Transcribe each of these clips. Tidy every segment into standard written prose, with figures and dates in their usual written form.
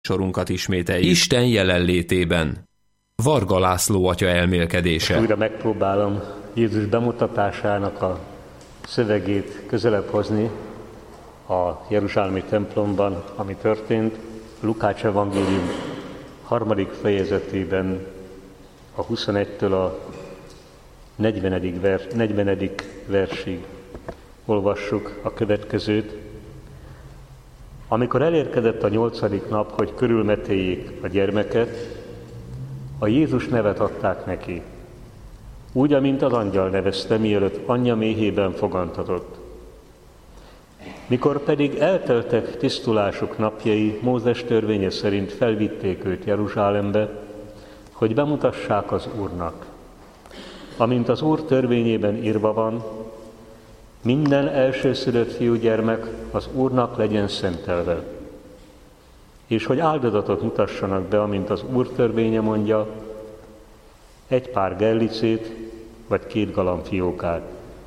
Sorunkat ismételjük Isten jelenlétében. Varga László atya elmélkedése. Újra megpróbálom Jézus bemutatásának a szövegét közelebb hozni a jeruzsálemi templomban, ami történt. Lukács evangélium 3. fejezetében a 21-től a 40. versig olvassuk a következőt. Amikor elérkezett a 8. nap, hogy körülmetéljék a gyermeket, a Jézus nevet adták neki, úgy, amint az angyal nevezte, mielőtt anyja méhében fogantatott. Mikor pedig elteltek tisztulásuk napjai, Mózes törvénye szerint felvitték őt Jeruzsálembe, hogy bemutassák az Úrnak. Amint az Úr törvényében írva van, minden elsőszülött fiúgyermek az Úrnak legyen szentelve. És hogy áldozatot mutassanak be, amint az Úr törvénye mondja, egy pár gellicét, vagy 2 galambfiókát.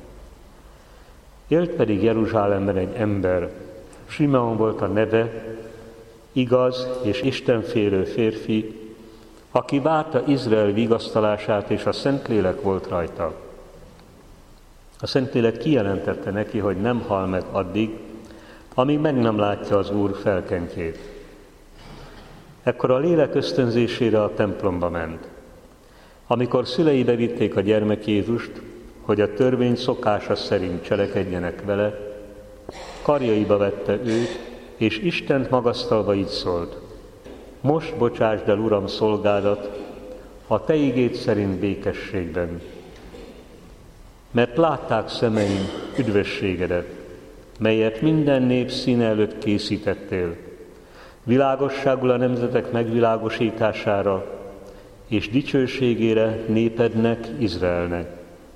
Élt pedig Jeruzsálemben egy ember, Simeon volt a neve, igaz és istenfélő férfi, aki várta Izrael vigasztalását, és a Szentlélek volt rajta. A Szentlélek kijelentette neki, hogy nem hal meg addig, amíg meg nem látja az Úr felkentjét. Ekkor a lélek ösztönzésére a templomba ment. Amikor szülei bevitték a gyermek Jézust, hogy a törvény szokása szerint cselekedjenek vele, karjaiba vette őt, és Istent magasztalva így szólt: most bocsásd el, Uram, szolgádat, a te igéd szerint békességben. Mert látták szemeim üdvösségedet, melyet minden nép színe előtt készítettél, világosságul a nemzetek megvilágosítására, és dicsőségére népednek, Izraelnek.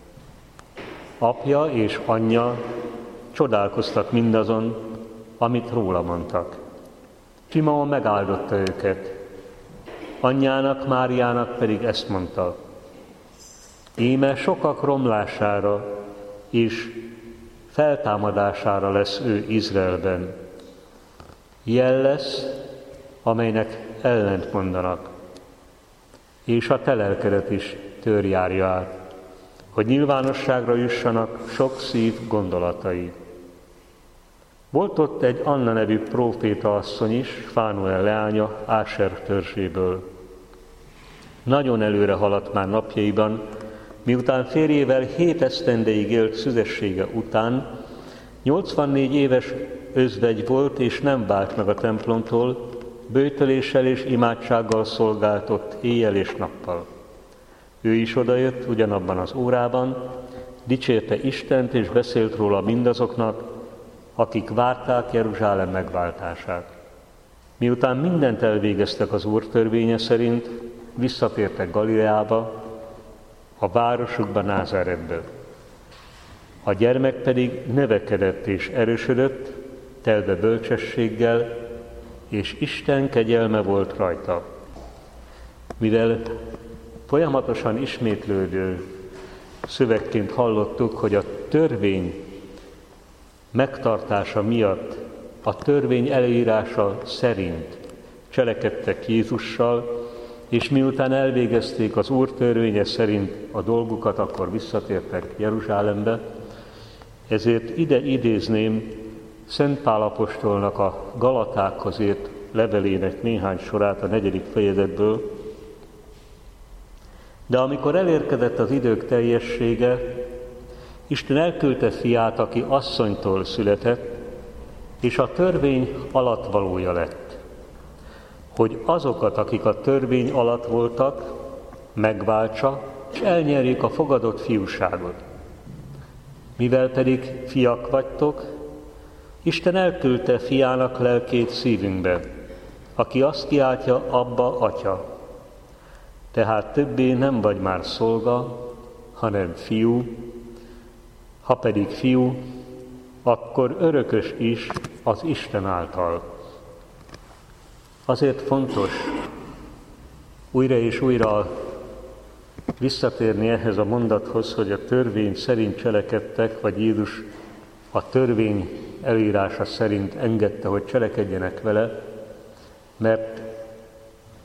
Apja és anyja csodálkoztak mindazon, amit róla mondtak. Simeon megáldotta őket, anyjának, Máriának pedig ezt mondta: íme sokak romlására és feltámadására lesz ő Izraelben. Jel lesz, amelynek ellent mondanak, és a te lelkedet is törjárja át, hogy nyilvánosságra jussanak sok szív gondolatai. Volt ott egy Anna nevű próféta asszony is, Fánuel leánya, Áser törzséből. Nagyon előre haladt már napjaiban, miután férjével 7 esztendeig élt szüzessége után, 84 éves özvegy volt, és nem vált meg a templomtól, böjtöléssel és imádsággal szolgáltott éjjel és nappal. Ő is odajött ugyanabban az órában, dicsérte Istent, és beszélt róla mindazoknak, akik várták Jeruzsálem megváltását. Miután mindent elvégeztek az Úr törvénye szerint, visszatértek Galileába, a városukba, Názáretbe. A gyermek pedig növekedett és erősödött, telve bölcsességgel, és Isten kegyelme volt rajta. Mivel folyamatosan ismétlődő szövegként hallottuk, hogy a törvény megtartása miatt, a törvény előírása szerint cselekedtek Jézussal, és miután elvégezték az Úr törvénye szerint a dolgukat, akkor visszatértek Jeruzsálembe. Ezért ide idézném Szent Pál apostolnak a Galatákhoz írt levelének néhány sorát a 4. fejezetből. De amikor elérkezett az idők teljessége, Isten elküldte fiát, aki asszonytól született, és a törvény alattvalója lett, hogy azokat, akik a törvény alatt voltak, megváltsa, és elnyerjék a fogadott fiúságot. Mivel pedig fiak vagytok, Isten elküldte fiának lelkét szívünkbe, aki azt kiáltja, Abba, Atya. Tehát többé nem vagy már szolga, hanem fiú, ha pedig fiú, akkor örökös is az Isten által. Azért fontos újra és újra visszatérni ehhez a mondathoz, hogy a törvény szerint cselekedtek, vagy Jézus a törvény előírása szerint engedte, hogy cselekedjenek vele, mert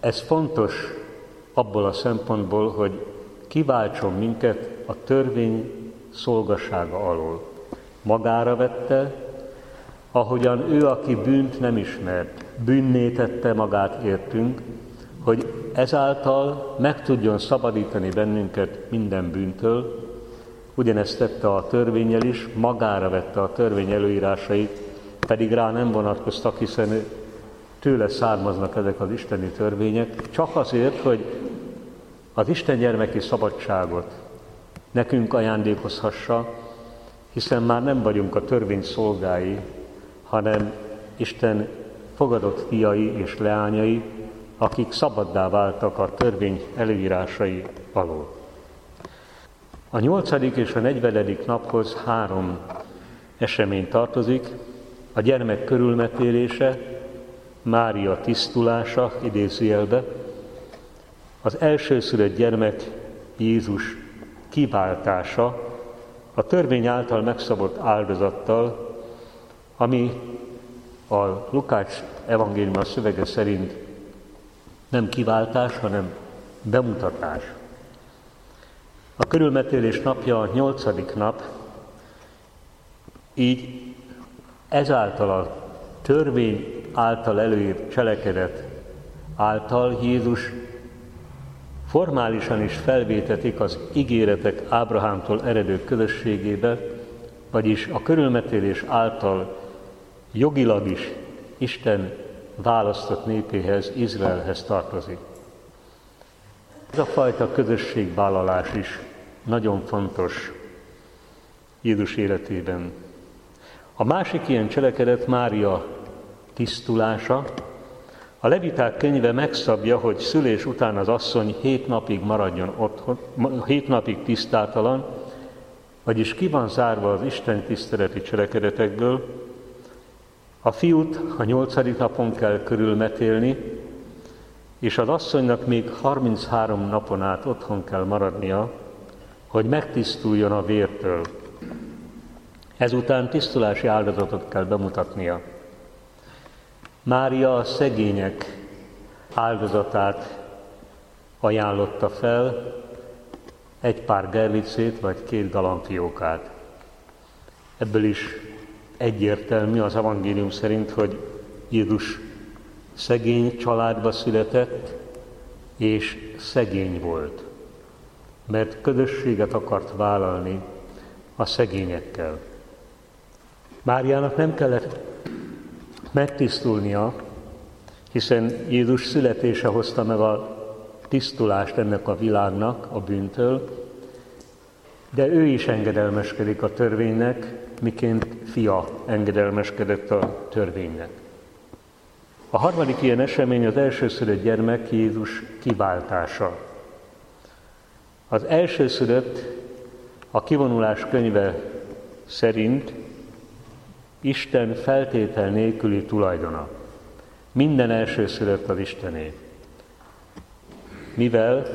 Ez fontos abból a szempontból, hogy kiváltson minket a törvény szolgassága alól. Magára vette, ahogyan ő, aki bűnt nem ismert, bűnné tette magát értünk, hogy ezáltal meg tudjon szabadítani bennünket minden bűntől. Ugyanezt tette a törvénnyel is, magára vette a törvény előírásait, pedig rá nem vonatkoztak, hiszen tőle származnak ezek az isteni törvények, csak azért, hogy az Isten gyermeki szabadságot nekünk ajándékozhassa, hiszen már nem vagyunk a törvény szolgái, hanem Isten fogadott fiai és leányai, akik szabaddá váltak a törvény előírásai alól. A 8. és a 40. naphoz 3 esemény tartozik: a gyermek körülmetélése, Mária tisztulása, idézőjelbe, az elsőszülött gyermek Jézus kiváltása a törvény által megszabott áldozattal, ami a Lukács evangéliuma szövege szerint nem kiváltás, hanem bemutatás. A körülmetélés napja a 8. nap, így ezáltal a törvény által előírt cselekedet által Jézus formálisan is felvétetik az ígéretek Ábrahámtól eredő közösségébe, vagyis a körülmetélés által jogilag is Isten választott népéhez, Izraelhez tartozik. Ez a fajta közösségvállalás is nagyon fontos Jézus életében. A másik ilyen cselekedet Mária tisztulása. A Leviták könyve megszabja, hogy szülés után az asszony 7 napig maradjon otthon, 7 napig tisztátalan, vagyis ki van zárva az Isten tiszteleti cselekedetekből. A fiút a 8. napon kell körülmetélni, és az asszonynak még 33 napon át otthon kell maradnia, hogy megtisztuljon a vértől. Ezután tisztulási áldozatot kell bemutatnia. Mária a szegények áldozatát ajánlotta fel, egy pár gerlicét vagy 2 galambfiókát. Ebből is egyértelmű az evangélium szerint, hogy Jézus szegény családba született, és szegény volt, mert közösséget akart vállalni a szegényekkel. Máriának nem kellett megtisztulnia, hiszen Jézus születése hozta meg a tisztulást ennek a világnak a bűntől, de ő is engedelmeskedik a törvénynek, miként fia engedelmeskedett a törvénynek. A harmadik ilyen esemény az elsőszülött gyermek Jézus kiváltása. Az elsőszülött a kivonulás könyve szerint Isten feltétel nélküli tulajdona. Minden elsőszülött az Istené. Mivel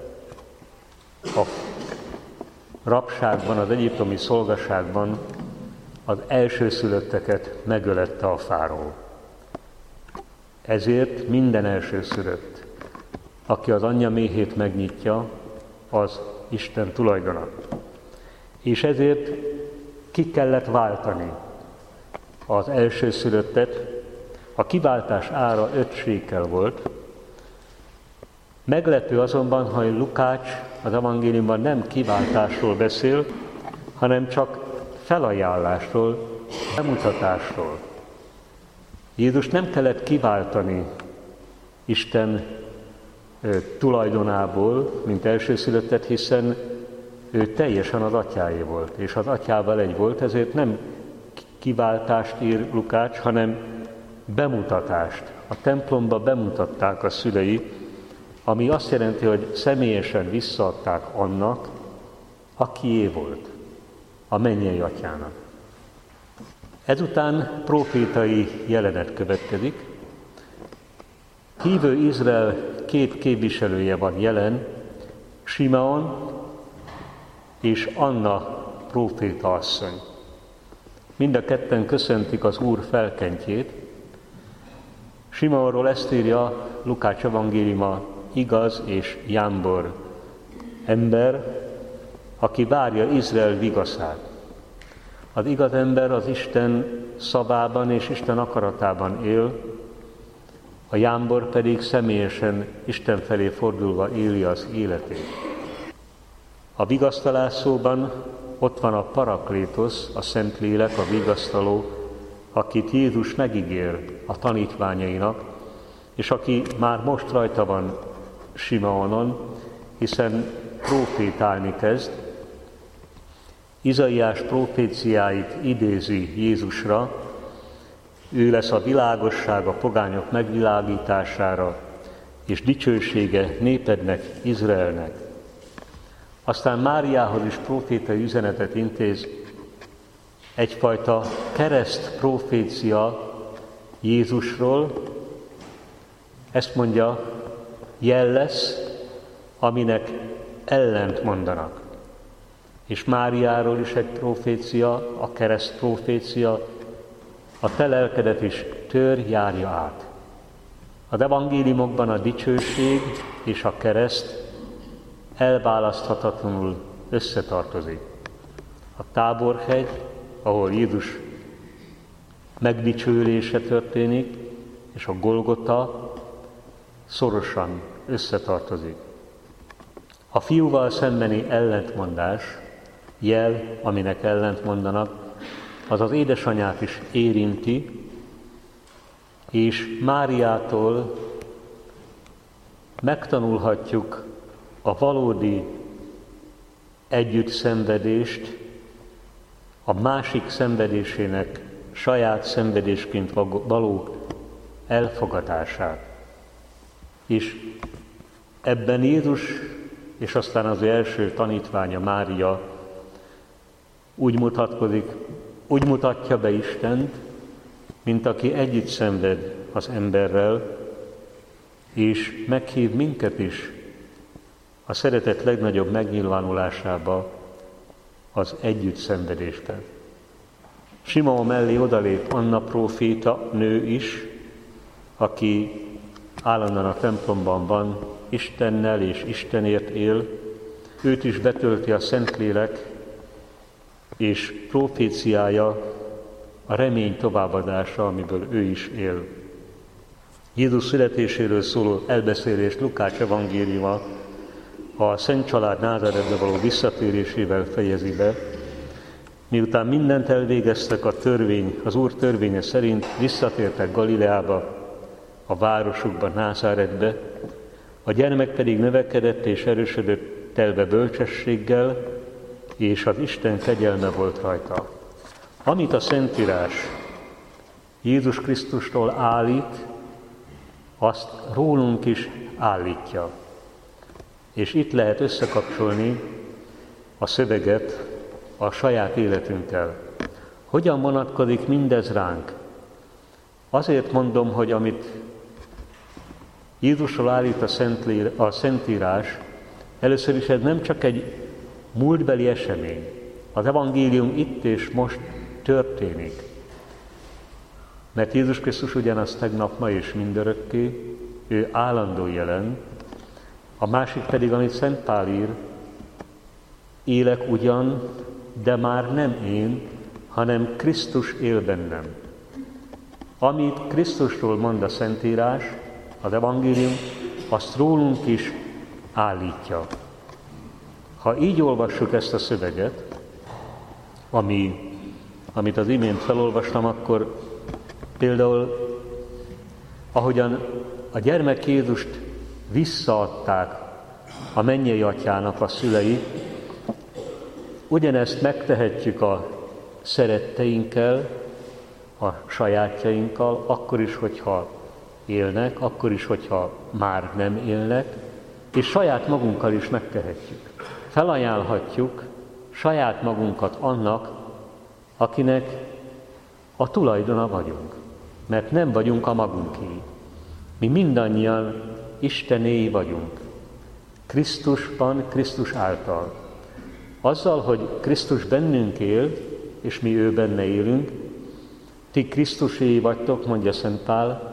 a rabságban, az egyiptomi szolgaságban az elsőszülötteket megölette a fáraó. Ezért minden elsőszülött, aki az anyja méhét megnyitja, az Isten tulajdona. És ezért ki kellett váltani az elsőszülöttet. A kiváltás ára 5 sékel volt. Meglepő azonban, hogy Lukács az evangéliumban nem kiváltásról beszél, hanem csak felajánlásról, bemutatásról. Jézus nem kellett kiváltani Isten tulajdonából, mint elsőszülöttet, hiszen ő teljesen az atyáé volt, és az atyával egy volt, ezért nem kiváltást ír Lukács, hanem bemutatást. A templomba bemutatták a szülei, ami azt jelenti, hogy személyesen visszaadták annak, akié volt, a mennyei atyának. Ezután prófétai jelenet következik. Hívő Izrael 2 képviselője van jelen, Simeon és Anna próféta asszony. Mind a ketten köszöntik az Úr felkentjét. Simeonról ezt írja Lukács evangéliuma: igaz és jámbor ember, aki várja Izrael vigaszát. Az igaz ember az Isten szavában és Isten akaratában él, a jámbor pedig személyesen Isten felé fordulva éli az életét. A vigasztalás szóban ott van a Paraklétosz, a Szentlélek, a vigasztaló, akit Jézus megígér a tanítványainak, és aki már most rajta van Simeonon, hiszen prófétálni kezd. Izaiás proféciáit idézi Jézusra, ő lesz a világosság a pogányok megvilágítására, és dicsősége népednek, Izraelnek. Aztán Máriához is profétai üzenetet intéz, egyfajta kereszt profécia Jézusról. Ezt mondja, jel lesz, aminek ellent mondanak. És Máriáról is egy profécia, a kereszt profécia, a te lelkedet is tör, járja át. Az evangéliumokban a dicsőség és a kereszt elválaszthatatlanul összetartozik. A Táborhegy, ahol Jézus megdicsőlése történik, és a Golgota szorosan összetartozik. A fiúval szembeni ellentmondás, jel, aminek ellent mondanak, az az édesanyát is érinti, és Máriától megtanulhatjuk a valódi együttszenvedést, a másik szenvedésének saját szenvedésként való elfogadását. És ebben Jézus, és aztán az első tanítványa Mária úgy mutatja be Istent, mint aki együtt szenved az emberrel, és meghív minket is a szeretet legnagyobb megnyilvánulásába, az együtt szenvedésben. Simeon mellé odalép Anna próféta nő is, aki állandóan a templomban van, Istennel és Istenért él, őt is betölti a Szentlélek, és proféciája a remény továbbadása, amiből ő is él. Jézus születéséről szóló elbeszélést Lukács evangéliuma a Szent Család Názáretbe való visszatérésével fejezi be. Miután mindent elvégeztek az Úr törvénye szerint, visszatértek Galileába, a városukba, Názáretbe, a gyermek pedig növekedett és erősödött, telve bölcsességgel, és az Isten kegyelme volt rajta. Amit a Szentírás Jézus Krisztustól állít, azt rólunk is állítja. És itt lehet összekapcsolni a szöveget a saját életünkkel. Hogyan vonatkozik mindez ránk? Azért mondom, hogy amit Jézusról állít a Szentírás, először is ez nem csak egy múltbeli esemény. Az evangélium itt és most történik. Mert Jézus Krisztus ugyanaz tegnap, ma és mindörökké, ő állandó jelen. A másik pedig, amit Szent Pál ír, élek ugyan, de már nem én, hanem Krisztus él bennem. Amit Krisztusról mond a Szentírás, az evangélium, azt rólunk is állítja. Ha így olvassuk ezt a szöveget, amit az imént felolvastam, akkor például, ahogyan a gyermek Jézust visszaadták a mennyei atyának a szülei, ugyanezt megtehetjük a szeretteinkkel, a sajátjainkkal, akkor is, hogyha élnek, akkor is, hogyha már nem élnek, és saját magunkkal is megtehetjük. Felajánlhatjuk saját magunkat annak, akinek a tulajdona vagyunk, mert nem vagyunk a magunké. Mi mindannyian Istenéi vagyunk. Krisztusban, Krisztus által. Azzal, hogy Krisztus bennünk él, és mi ő benne élünk, ti Krisztuséi vagytok, mondja Szent Pál,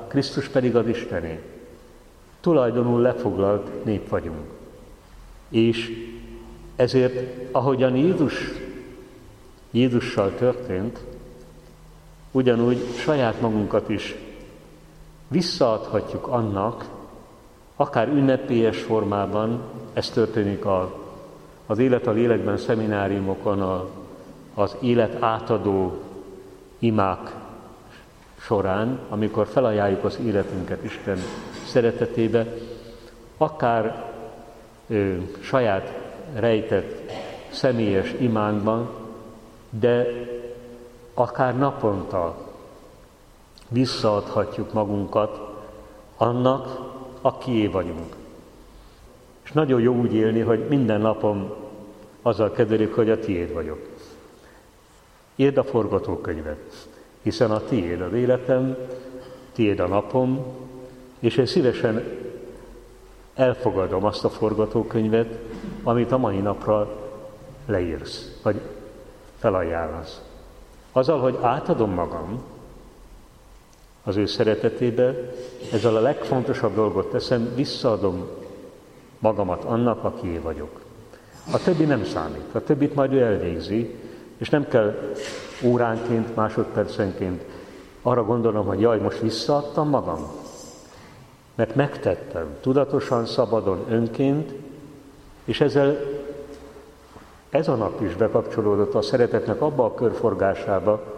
Krisztus pedig az Istené. Tulajdonul lefoglalt nép vagyunk. És ezért, ahogyan Jézussal történt, ugyanúgy saját magunkat is visszaadhatjuk annak, akár ünnepélyes formában, ez történik az Élet a Lélekben szemináriumokon, az élet átadó imák során, amikor felajánljuk az életünket Isten szeretetébe, akár saját rejtett személyes imánkban, de akár naponta visszaadhatjuk magunkat annak, akié vagyunk. És nagyon jó úgy élni, hogy minden napom azzal kezdődik, hogy a tiéd vagyok. Írd a forgatókönyvet, hiszen a tiéd az életem, tiéd a napom, és én szívesen elfogadom azt a forgatókönyvet, amit a mai napra leírsz, vagy felajánlasz. Azzal, hogy átadom magam az ő szeretetébe, ezzel a legfontosabb dolgot teszem, visszaadom magamat annak, akié vagyok. A többi nem számít, a többit majd ő elvégzi, és nem kell óránként, másodpercenként arra gondolom, hogy jaj, most visszaadtam magam. Mert megtettem, tudatosan, szabadon, önként, és ezzel ez a nap is bekapcsolódott a szeretetnek abba a körforgásába,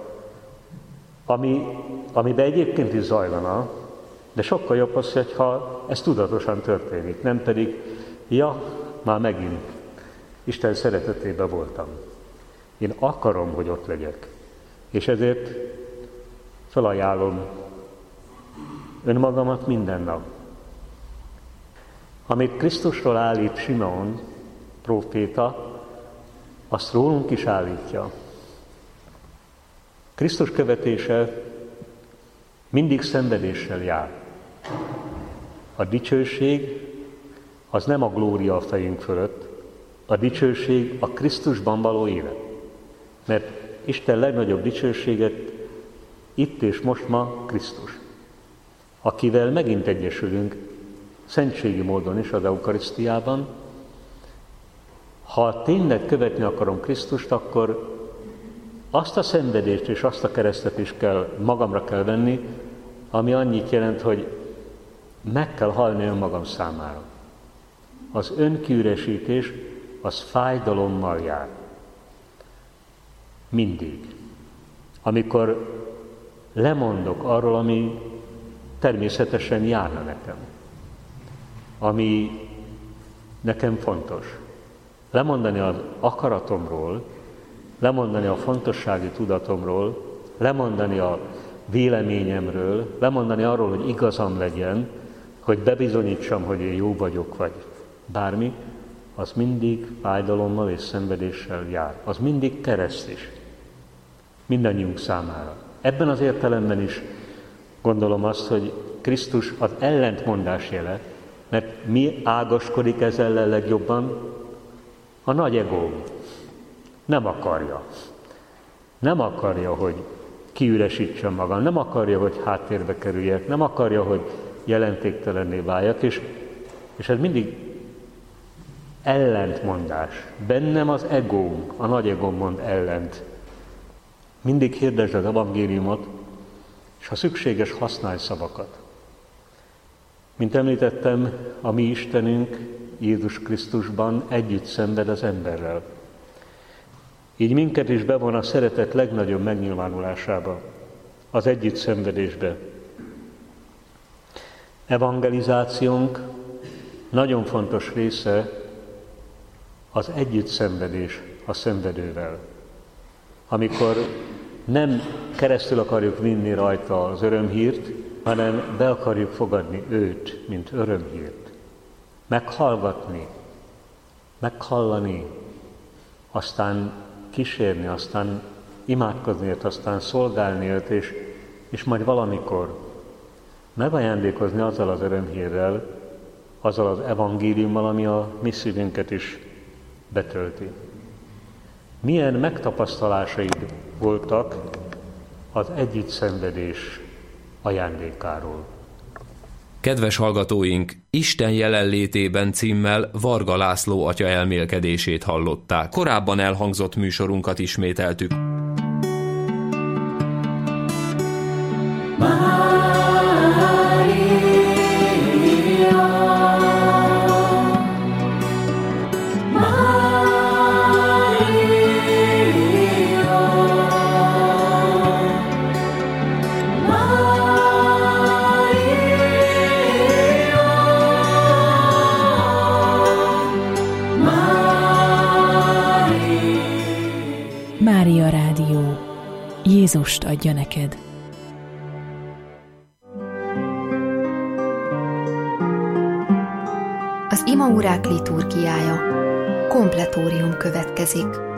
amiben egyébként is zajlana, de sokkal jobb az, hogyha ez tudatosan történik, nem pedig, ja, már megint Isten szeretetében voltam. Én akarom, hogy ott legyek, és ezért felajánlom önmagamat minden nap. Amit Krisztusról állít Simeon próféta, azt rólunk is állítja. Krisztus követése mindig szenvedéssel jár. A dicsőség az nem a glória a fejünk fölött, a dicsőség a Krisztusban való élet. Mert Isten legnagyobb dicsőséget itt és most ma Krisztus, akivel megint egyesülünk szentségi módon is az eukarisztiában. Ha tényleg követni akarom Krisztust, akkor azt a szenvedést és azt a keresztet is magamra kell venni, ami annyit jelent, hogy meg kell halni önmagam számára. Az önkiüresítés az fájdalommal jár. Mindig. Amikor lemondok arról, ami természetesen járna nekem, ami nekem fontos. Lemondani az akaratomról, lemondani a fontossági tudatomról, lemondani a véleményemről, lemondani arról, hogy igazam legyen, hogy bebizonyítsam, hogy én jó vagyok, vagy bármi, az mindig fájdalommal és szenvedéssel jár. Az mindig kereszt is. Mindannyiunk számára. Ebben az értelemben is gondolom azt, hogy Krisztus az ellentmondás jele, mert mi ágaskodik ez ellen legjobban? A nagy egóm. Nem akarja. Nem akarja, hogy kiüresítsem magam, nem akarja, hogy háttérbe kerüljek, nem akarja, hogy jelentéktelenné váljak, és ez mindig ellentmondás. Bennem az egóm, a nagy egóm mond ellent. Mindig hirdesd az evangéliumot, és ha szükséges, használj szavakat. Mint említettem, a mi Istenünk Jézus Krisztusban együtt szenved az emberrel. Így minket is bevon a szeretet legnagyobb megnyilvánulásába, az együtt szenvedésbe. Evangelizációnk nagyon fontos része az együtt szenvedés a szenvedővel. Amikor nem keresztül akarjuk vinni rajta az örömhírt, hanem be akarjuk fogadni őt, mint örömhírt. Meghallgatni, meghallani, aztán kísérni, aztán imádkozni, aztán szolgálni őt, és majd valamikor megajándékozni azzal az örömhírrel, azzal az evangéliummal, ami a mi szívünket is betölti. Milyen megtapasztalásaid voltak az együttszenvedés ajándékáról? Kedves hallgatóink, Isten jelenlétében címmel Varga László atya elmélkedését hallották. Korábban elhangzott műsorunkat ismételtük. Mária Rádió. Jézust adja neked. Az imaórák liturgiája. Kompletórium következik.